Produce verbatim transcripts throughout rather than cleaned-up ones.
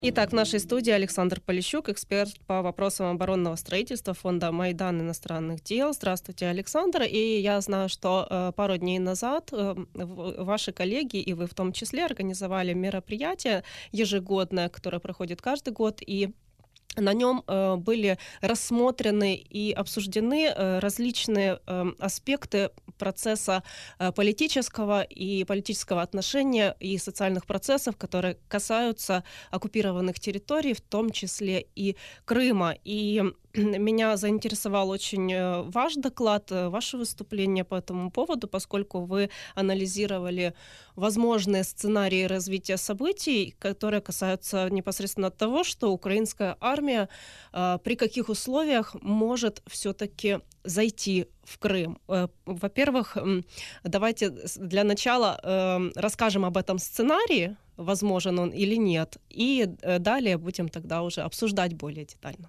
Итак, в нашей студии Александр Полищук, эксперт по вопросам оборонного строительства фонда «Майдан иностранных дел». Здравствуйте, Александр. И я знаю, что э, пару дней назад э, ваши коллеги, и вы в том числе, организовали мероприятие ежегодное, которое проходит каждый год, и на нем э, были рассмотрены и обсуждены э, различные э, аспекты процесса э, политического и политического отношения и социальных процессов, которые касаются оккупированных территорий, в том числе и Крыма. И меня заинтересовал очень э, ваш доклад, э, ваше выступление по этому поводу, поскольку вы анализировали возможные сценарии развития событий, которые касаются непосредственно того, что украинская армия э, при каких условиях может все-таки зайти в Крым. Э, во-первых, м, давайте для начала э, расскажем об этом сценарии, возможен он или нет, и э, далее будем тогда уже обсуждать более детально.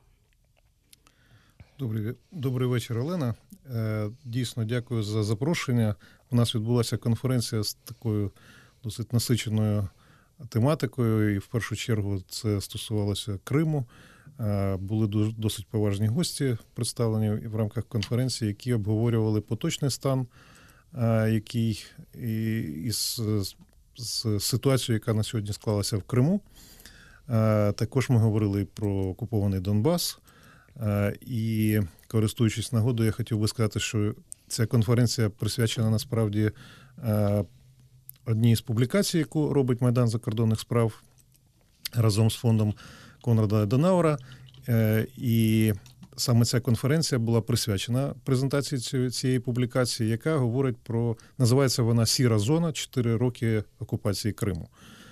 Добрий, добрий вечір, Олена. Е, дійсно, дякую за запрошення. У нас відбулася конференція з такою досить насиченою тематикою, і в першу чергу це стосувалося Криму. Е, були досить поважні гості представлені в рамках конференції, які обговорювали поточний стан, е, який і, і з, з ситуацією, яка на сьогодні склалася в Криму. Е, також ми говорили про окупований Донбас. І, користуючись нагодою, я хотів би сказати, що ця конференція присвячена насправді одній з публікацій, яку робить Майдан закордонних справ разом з фондом Конрада Аденауера. І саме ця конференція була присвячена презентації цієї публікації, яка говорить про, називається вона «Сіра зона. Чотири роки окупації Криму».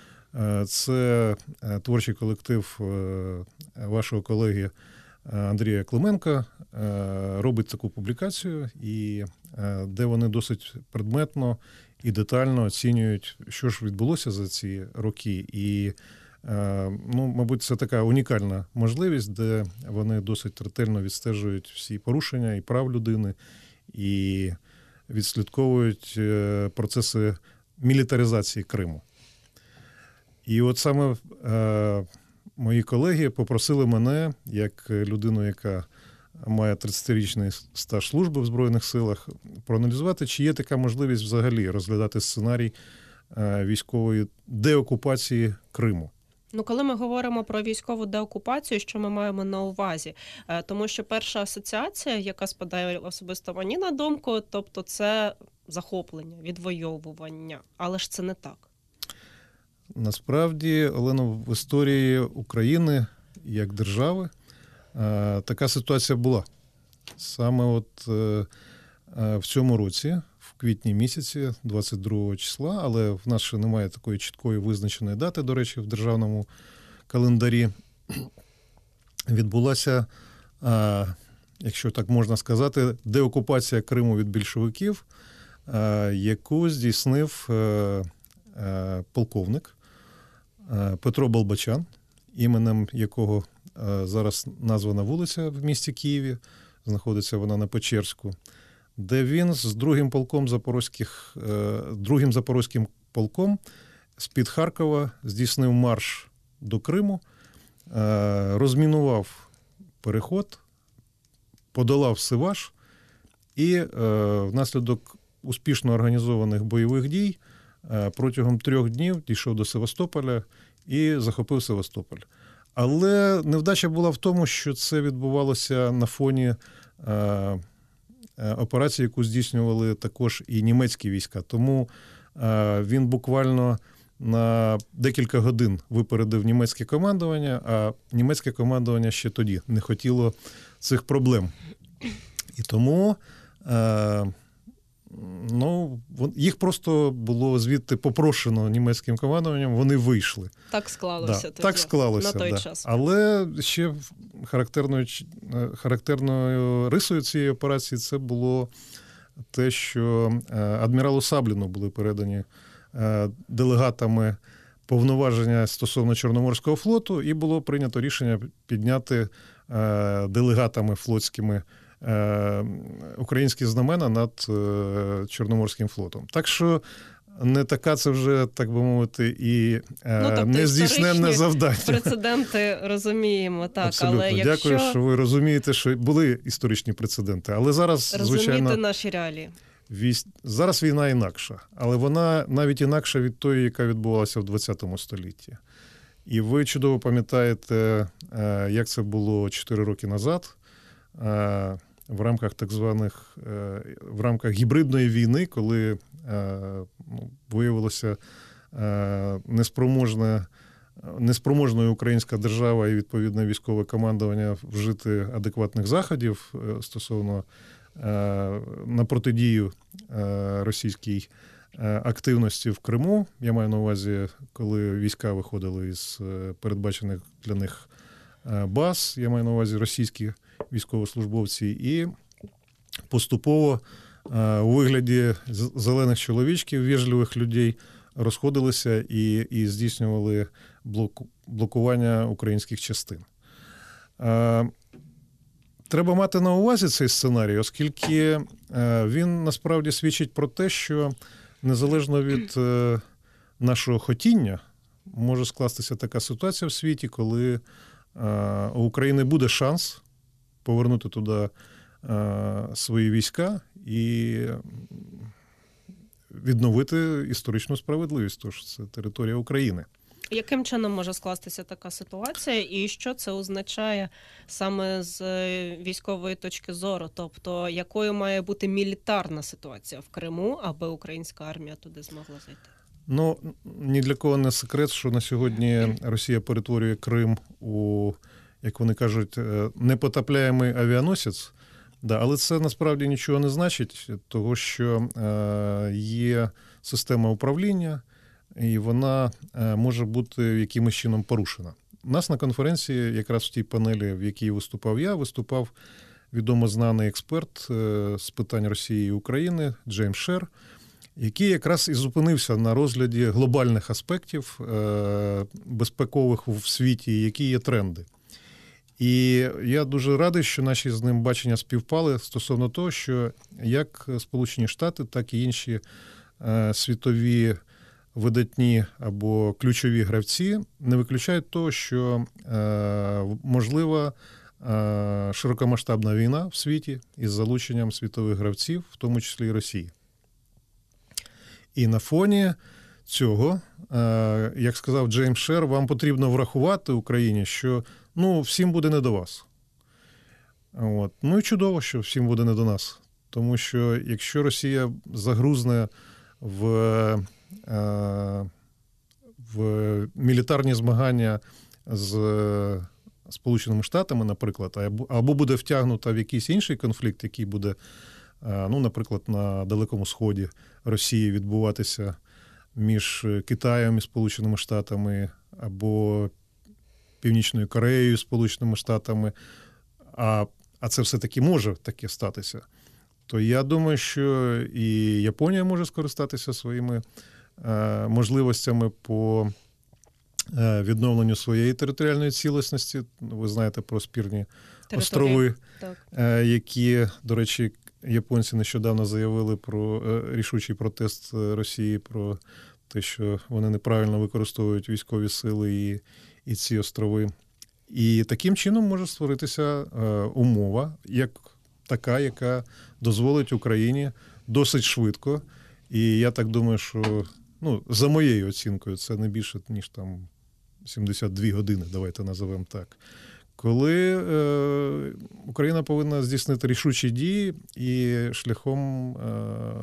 Це творчий колектив вашого колеги Андрія Клименка робить таку публікацію, і де вони досить предметно і детально оцінюють, що ж відбулося за ці роки. І, ну, мабуть, це така унікальна можливість, де вони досить ретельно відстежують всі порушення і прав людини, і відслідковують процеси мілітаризації Криму. І от саме мої колеги попросили мене, як людину, яка має тридцятирічний стаж служби в Збройних силах, проаналізувати, чи є така можливість взагалі розглядати сценарій військової деокупації Криму. Ну, коли ми говоримо про військову деокупацію, що ми маємо на увазі? Тому що перша асоціація, яка спадає особисто мені на думку, тобто це захоплення, відвоювання. Але ж це не так. Насправді, Олено, в історії України як держави така ситуація була. Саме от в цьому році, в квітні місяці, двадцять другого числа, але в нас ще немає такої чіткої визначеної дати, до речі, в державному календарі, відбулася, якщо так можна сказати, деокупація Криму від більшовиків, яку здійснив полковник Петро Болбочан, іменем якого зараз названа вулиця в місті Києві, знаходиться вона на Печерську, де він з другим полком запорозьких, другим запорозьким полком з-під Харкова здійснив марш до Криму, розмінував переход, подолав Сиваш і внаслідок успішно організованих бойових дій протягом трьох днів дійшов до Севастополя і захопив Севастополь. Але невдача була в тому, що це відбувалося на фоні е, операції, яку здійснювали також і німецькі війська. Тому е, він буквально на декілька годин випередив німецьке командування, а німецьке командування ще тоді не хотіло цих проблем. І тому е, ну, їх просто було звідти попрошено німецьким командуванням, вони вийшли. Так склалося да, тоді, так склалося, на той да. час. Але ще характерною, характерною рисою цієї операції це було те, що адміралу Сабліну були передані делегатами повноваження стосовно Чорноморського флоту, і було прийнято рішення підняти делегатами флотськими українські знамена над Чорноморським флотом. Так що не така це вже, так би мовити, і ну, тобто нездійсненне завдання. Прецеденти розуміємо, так. Абсолютно. Але якщо... Дякую, що ви розумієте, що були історичні прецеденти. Але зараз, розумієте звичайно, наші реалії. Вісь... Зараз війна інакша, але вона навіть інакша від тої, яка відбувалася в двадцятому столітті. І ви чудово пам'ятаєте, як це було чотири роки назад, в рамках так званих, в рамках гібридної війни, коли ну, виявилося неспроможне, неспроможною українська держава і відповідне військове командування вжити адекватних заходів стосовно на протидію російській активності в Криму. Я маю на увазі, коли війська виходили із передбачених для них баз, я маю на увазі російські військовослужбовці, і поступово у вигляді зелених чоловічків, вежливих людей розходилися і, і здійснювали блок, блокування українських частин. Треба мати на увазі цей сценарій, оскільки він насправді свідчить про те, що незалежно від нашого хотіння може скластися така ситуація в світі, коли у України буде шанс повернути туди свої війська і відновити історичну справедливість, тож це територія України. Яким чином може скластися така ситуація і що це означає саме з військової точки зору? Тобто, якою має бути мілітарна ситуація в Криму, аби українська армія туди змогла зайти? Ну, ні для кого не секрет, що на сьогодні Росія перетворює Крим у, як вони кажуть, непотопляємий авіаносець. Да, але це насправді нічого не значить, того що є система управління, і вона може бути якимось чином порушена. У нас на конференції, якраз в тій панелі, в якій виступав я, виступав відомо знаний експерт з питань Росії і України Джеймс Шер, який якраз і зупинився на розгляді глобальних аспектів безпекових в світі, які є тренди. І я дуже радий, що наші з ним бачення співпали стосовно того, що як Сполучені Штати, так і інші світові видатні або ключові гравці не виключають того, що можлива широкомасштабна війна в світі із залученням світових гравців, в тому числі і Росії. І на фоні цього, як сказав Джеймс Шер, вам потрібно врахувати Україні, що ну, всім буде не до вас. От. Ну і чудово, що всім буде не до нас. Тому що якщо Росія загрузне в, в мілітарні змагання з Сполученими Штатами, наприклад, або буде втягнута в якийсь інший конфлікт, який буде, ну, наприклад, на Далекому Сході Росії відбуватися між Китаєм і Сполученими Штатами, або Північною Кореєю, Сполученими Штатами, а, а це все-таки може таке статися, то я думаю, що і Японія може скористатися своїми е, можливостями по е, відновленню своєї територіальної цілісності. Ви знаєте про спірні Території. острови, е, які, до речі, японці нещодавно заявили про е, рішучий протест Росії, про те, що вони неправильно використовують військові сили і і ці острови. І таким чином може створитися е, умова, як така, яка дозволить Україні досить швидко, і я так думаю, що, ну, за моєю оцінкою, це не більше, ніж там сімдесят дві години, давайте називемо так, коли е, Україна повинна здійснити рішучі дії і шляхом, е,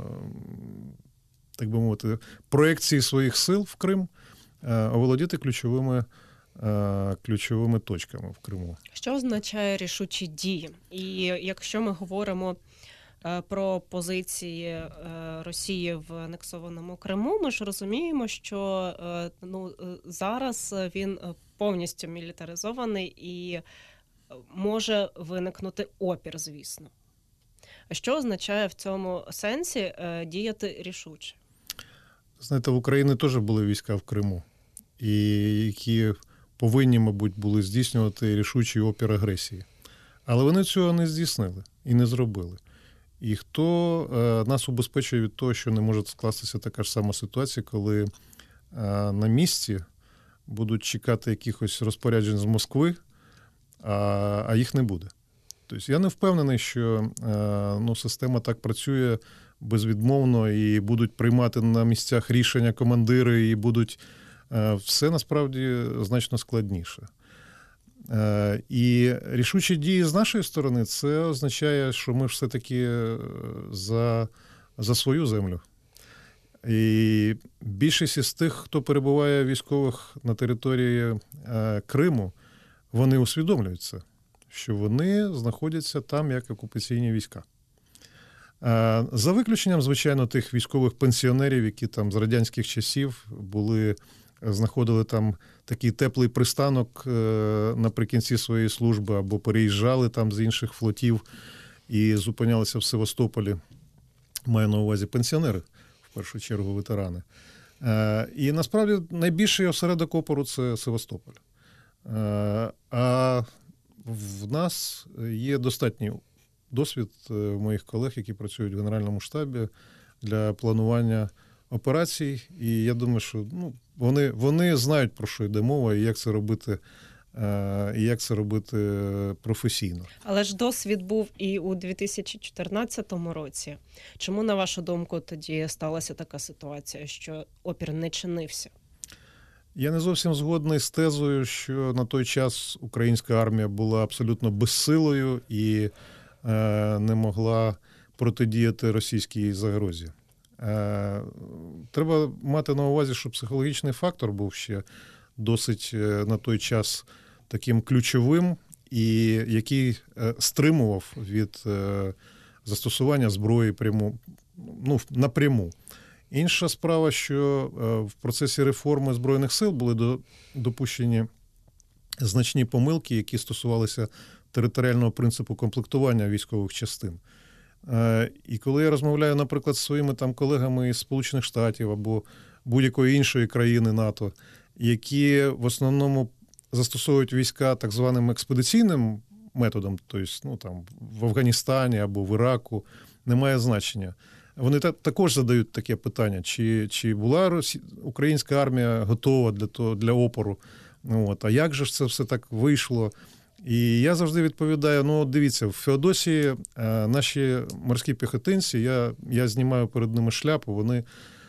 так би мовити, проекції своїх сил в Крим е, оволодіти ключовими ключовими точками в Криму. Що означає рішучі дії? І якщо ми говоримо про позиції Росії в анексованому Криму, ми ж розуміємо, що ну, зараз він повністю мілітаризований і може виникнути опір, звісно. Що означає в цьому сенсі діяти рішуче? Знаєте, в Україні теж були війська в Криму, і які повинні, мабуть, були здійснювати рішучий опір агресії. Але вони цього не здійснили і не зробили. і хто е, нас убезпечує від того, що не може скластися така ж сама ситуація, коли е, на місці будуть чекати якихось розпоряджень з Москви, а, а їх не буде. Тобто я не впевнений, що е, ну, система так працює безвідмовно і будуть приймати на місцях рішення командири, і будуть е, все насправді значно складніше. Е, і рішучі дії з нашої сторони, це означає, що ми все-таки за, за свою землю. І більшість із тих, хто перебуває військових на території е, Криму, вони усвідомлюють це, що вони знаходяться там як окупаційні війська. Е, за виключенням, звичайно, тих військових пенсіонерів, які там з радянських часів були, знаходили там такий теплий пристанок е, наприкінці своєї служби або переїжджали там з інших флотів і зупинялися в Севастополі. Маю на увазі пенсіонери. В першу чергу ветерани. Е, і насправді найбільший осередок опору – це Севастополь. Е, а в нас є достатній досвід в моїх колег, які працюють в Генеральному штабі для планування операцій. І я думаю, що ну, вони, вони знають, про що йде мова і як це робити, і як це робити професійно. Але ж досвід був і у дві тисячі чотирнадцятому році. Чому, на вашу думку, тоді сталася така ситуація, що опір не чинився? Я не зовсім згодний з тезою, що на той час українська армія була абсолютно безсилою і е, не могла протидіяти російській загрозі. Е, треба мати на увазі, що психологічний фактор був ще досить на той час таким ключовим, і який стримував від застосування зброї пряму, ну, напряму. Інша справа, що в процесі реформи Збройних сил були допущені значні помилки, які стосувалися територіального принципу комплектування військових частин. І коли я розмовляю, наприклад, з своїми там колегами із Сполучених Штатів або будь-якої іншої країни НАТО, які в основному застосовують війська так званим експедиційним методом, тобто ну, там, в Афганістані або в Іраку, немає значення. Вони та, також задають таке питання, чи, чи була Росі... українська армія готова для, того, для опору, от, а як же ж це все так вийшло? І я завжди відповідаю, ну, дивіться, в Феодосії е, наші морські піхотинці, я, я знімаю перед ними шляпу, вони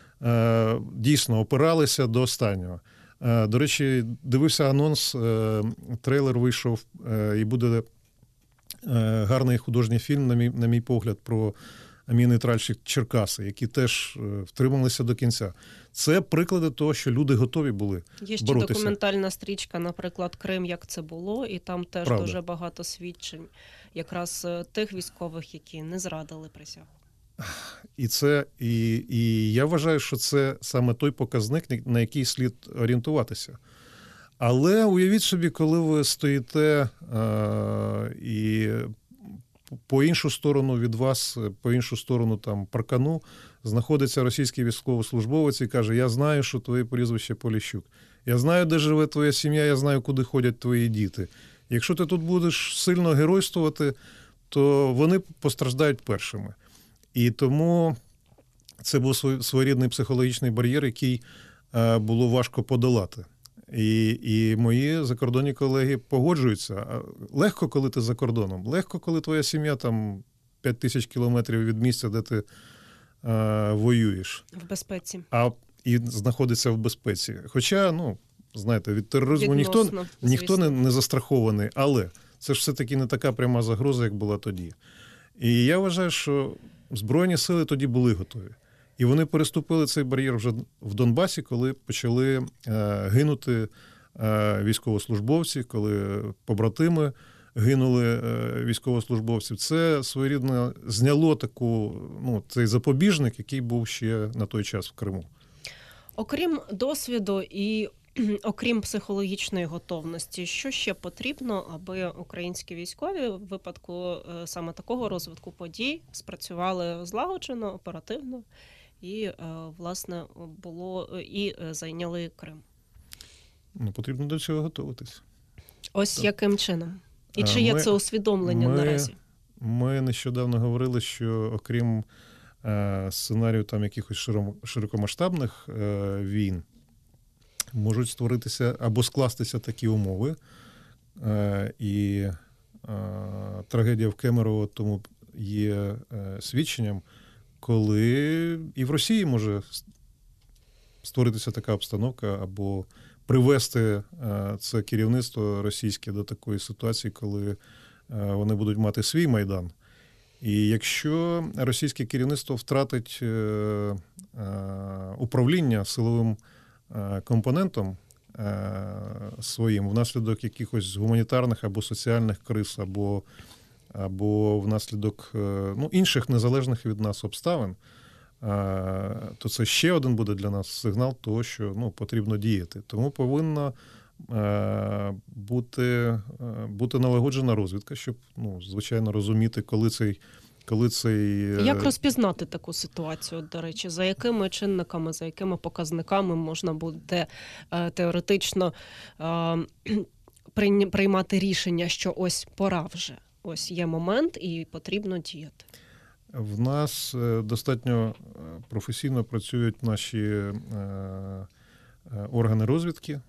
е, дійсно опиралися до останнього. Е, до речі, дивився анонс, е, трейлер вийшов, е, і буде е, гарний художній фільм, на мій, на мій погляд, про мій тральщик Черкаси, які теж втрималися до кінця. Це приклади того, що люди готові були боротися. Є ще боротися. документальна стрічка, наприклад, «Крим. Як це було», і там теж Правда. Дуже багато свідчень якраз тих військових, які не зрадили присягу. І це, і, і я вважаю, що це саме той показник, на який слід орієнтуватися. Але уявіть собі, коли ви стоїте е- і по іншу сторону від вас, по іншу сторону там паркану, знаходиться російський військовослужбовець і каже: я знаю, що твоє прізвище Поліщук. Я знаю, де живе твоя сім'я, я знаю, куди ходять твої діти. Якщо ти тут будеш сильно геройствувати, то вони постраждають першими. І тому це був своєрідний психологічний бар'єр, який було важко подолати. І, і мої закордонні колеги погоджуються. Легко, коли ти за кордоном. Легко, коли твоя сім'я там п'ять тисяч кілометрів від місця, де ти е, воюєш. В безпеці. А і знаходиться в безпеці. Хоча, ну, знаєте, від тероризму Відносно, ніхто, ніхто не, не застрахований. Але це ж все-таки не така пряма загроза, як була тоді. І я вважаю, що Збройні сили тоді були готові. І вони переступили цей бар'єр вже в Донбасі, коли почали е, гинути е, військовослужбовці, коли побратими гинули е, військовослужбовців. Це своєрідно зняло таку, ну, цей запобіжник, який був ще на той час в Криму. Окрім досвіду і окрім психологічної готовності, що ще потрібно, аби українські військові в випадку е, саме такого розвитку подій спрацювали злагоджено, оперативно? І, власне, було і зайняли Крим. Ну, потрібно до цього готуватись. Ось так. Яким чином? І чи ми, є це усвідомлення ми, наразі? Ми нещодавно говорили, що окрім е, сценарію там якихось широкомасштабних е, війн, можуть створитися або скластися такі умови, е, і е, трагедія в Кемерово тому є е, свідченням, коли і в Росії може створитися така обстановка або привести е, це керівництво російське до такої ситуації, коли е, вони будуть мати свій Майдан. І якщо російське керівництво втратить е, е, управління силовим е, компонентом е, своїм внаслідок якихось гуманітарних або соціальних криз, або, або внаслідок е, ну, інших незалежних від нас обставин, то це ще один буде для нас сигнал того, що ну, потрібно діяти. Тому повинна е, бути, бути налагоджена розвідка, щоб, ну, звичайно, розуміти, коли цей... Коли цей... Як розпізнати таку ситуацію, до речі? За якими чинниками, за якими показниками можна буде е, теоретично е, приймати рішення, що ось пора вже, ось є момент і потрібно діяти? В нас достатньо професійно працюють наші органи розвідки.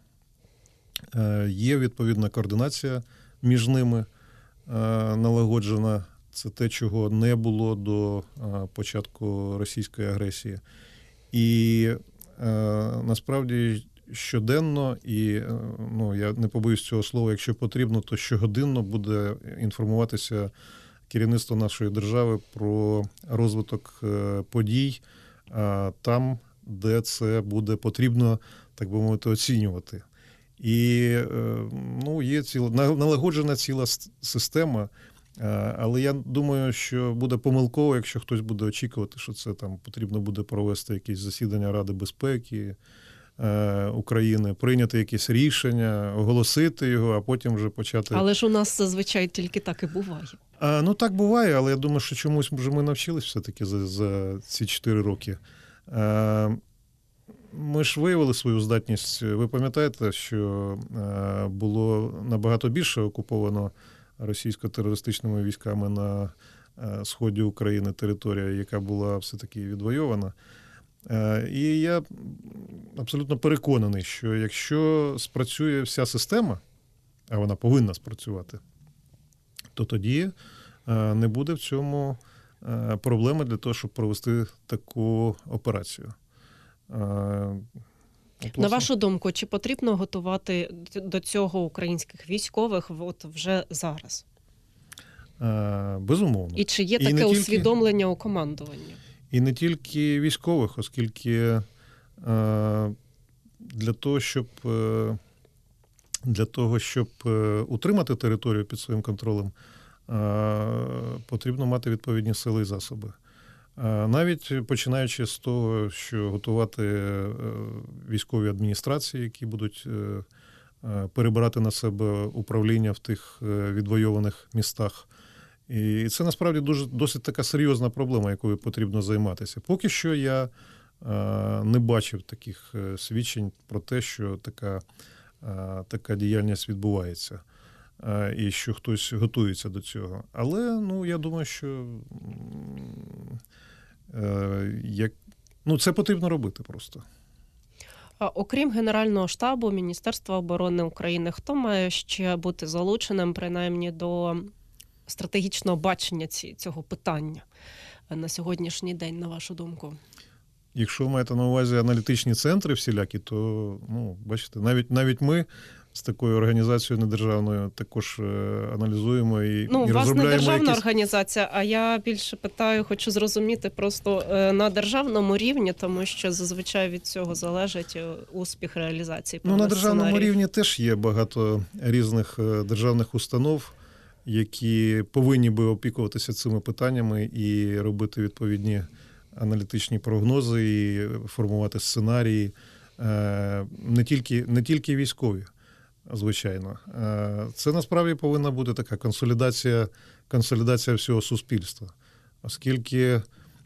Є відповідна координація між ними налагоджена. Це те, чого не було до початку російської агресії. І насправді щоденно, і ну, я не побоюсь цього слова, якщо потрібно, то щогодинно буде інформуватися керівництво нашої держави про розвиток подій там, де це буде потрібно, так би мовити, оцінювати. І ну, є ціла, налагоджена ціла система, але я думаю, що буде помилково, якщо хтось буде очікувати, що це там потрібно буде провести якесь засідання Ради безпеки України, прийняти якесь рішення, оголосити його, а потім вже почати... Але ж у нас зазвичай тільки так і буває. А, ну так буває, але я думаю, що чомусь вже ми навчились все-таки за, за ці чотири роки. А, ми ж виявили свою здатність. Ви пам'ятаєте, що а, було набагато більше окуповано російсько-терористичними військами на а, сході України територія, яка була все-таки відвойована. А, і я абсолютно переконаний, що якщо спрацює вся система, а вона повинна спрацювати, то тоді не буде в цьому проблеми для того, щоб провести таку операцію. На вашу думку, чи потрібно готувати до цього українських військових от вже зараз? Безумовно. І чи є таке тільки, усвідомлення у командуванні? І не тільки військових, оскільки для того, щоб, для того, щоб утримати територію під своїм контролем, потрібно мати відповідні сили і засоби. Навіть починаючи з того, що готувати військові адміністрації, які будуть перебирати на себе управління в тих відвойованих містах. І це насправді дуже, досить така серйозна проблема, якою потрібно займатися. Поки що я не бачив таких свідчень про те, що така, така діяльність відбувається. І що хтось готується до цього. Але, ну, я думаю, що е, як, ну, це потрібно робити просто. А окрім Генерального штабу, Міністерства оборони України, хто має ще бути залученим, принаймні, до стратегічного бачення ці, цього питання на сьогоднішній день, на вашу думку? Якщо ви маєте на увазі аналітичні центри всілякі, то, ну, бачите, навіть, навіть ми з такою організацією недержавною також аналізуємо і, ну, і розробляємо. Ну, у вас не державна якісь... організація, а я більше питаю, хочу зрозуміти просто на державному рівні, тому що зазвичай від цього залежить успіх реалізації. Ну, на державному сценаріїв. Рівні теж є багато різних державних установ, які повинні би опікуватися цими питаннями і робити відповідні аналітичні прогнози, і формувати сценарії. Не тільки, не тільки військові. Звичайно. Це насправді повинна бути така консолідація, консолідація всього суспільства. Оскільки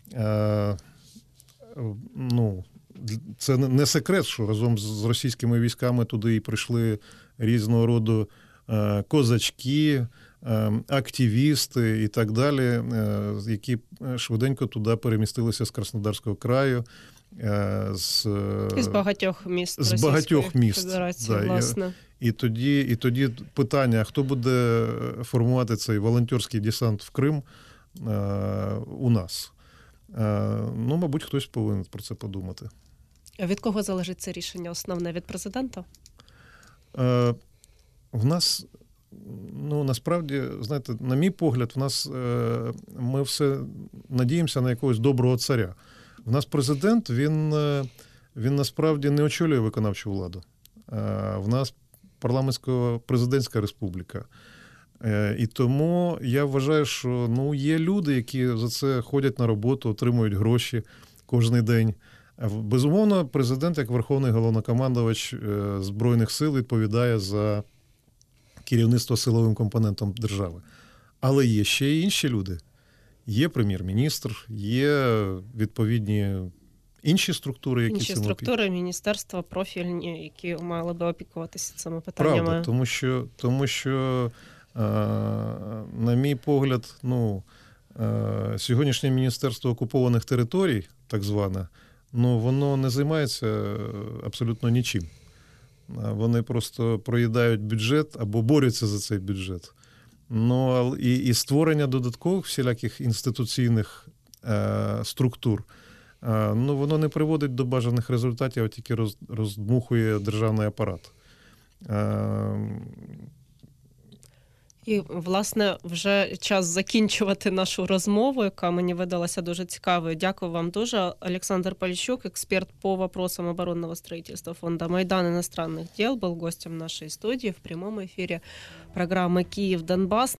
ну, це не секрет, що разом з російськими військами туди і прийшли різного роду е, козачки, е, активісти і так далі, е, які швиденько туди перемістилися з Краснодарського краю, е, з, Із багатьох міст з Російської багатьох міст. Федерації, Да, власне. І, і, тоді, і тоді питання, хто буде формувати цей волонтерський десант в Крим е, у нас? Е, ну, мабуть, хтось повинен про це подумати. А від кого залежить це рішення основне? Від президента? Е, в нас, ну, насправді, знаєте, на мій погляд, в нас, е, ми все надіємося на якогось доброго царя. В нас президент, він, він насправді не очолює виконавчу владу. Е, в нас парламентсько-президентська республіка. Е, і тому я вважаю, що, ну, є люди, які за це ходять на роботу, отримують гроші кожен день. Безумовно, президент, як верховний головнокомандувач Збройних сил, відповідає за керівництво силовим компонентом держави. Але є ще й інші люди. Є прем'єр-міністр, є відповідні інші структури, які інші цим структури, міністерства, профільні, які мали би опікуватися цими питаннями. Правда, тому що, тому що на мій погляд, ну, сьогоднішнє Міністерство окупованих територій, так зване, ну, воно не займається абсолютно нічим. Вони просто проїдають бюджет або борються за цей бюджет. Ну, і, і створення додаткових всіляких інституційних е, структур, е, ну, воно не приводить до бажаних результатів, а тільки роз, роздмухує державний апарат. Е, І, власне, вже час закінчувати нашу розмову, яка мені видалася дуже цікавою. Дякую вам дуже. Олександр Поліщук, експерт по вопросам оборонного строительства фонда «Майдан иностранных дел», был гостем нашей студии в прямом эфире программы «Киев-Донбасс».